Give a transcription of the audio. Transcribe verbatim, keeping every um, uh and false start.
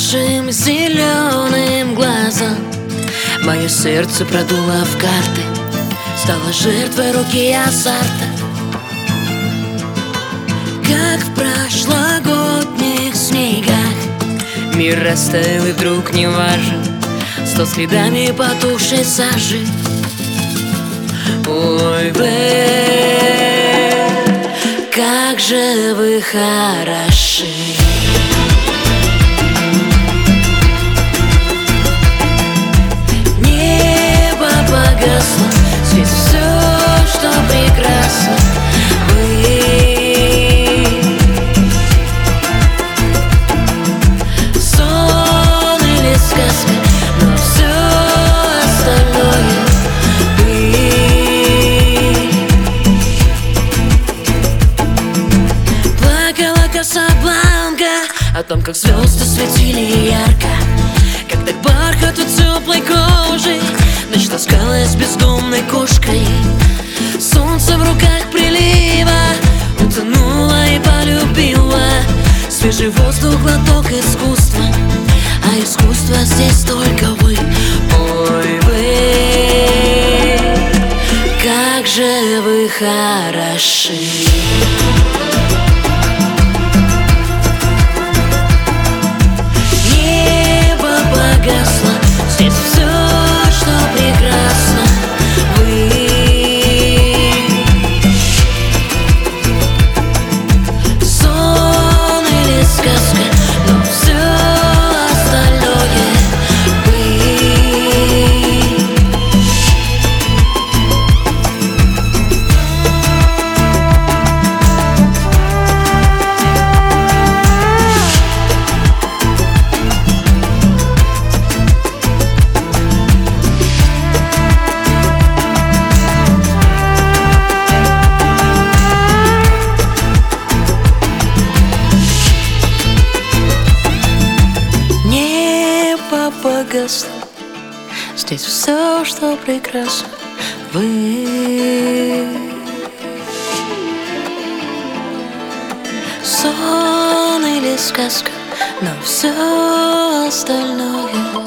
вашим зеленым глазом мое сердце продуло в карты, стало жертвой руки азарта. Как в прошлогодних снегах мир растаял и вдруг не важен, сто следами потухшей сажи. Ой, вы, как же вы хороши. Небо погасло, здесь все, что прекрасно. Вы, сон или сказка, но все остальное вы. Плакала Касабланка о том, как звезды светили ярко, как так бархату теплой кожи ночь таскалась бездомной кошкой. Солнце в руках прилива утонуло и полюбило. Свежий воздух, глоток искусства, а искусство здесь только вы. Ой, вы, как же вы хороши. Здесь все, что прекрасно. Вы, сон или сказка, но все остальное вы. Погасло, здесь все, что прекрасно. Вы, сон или сказка, но все остальное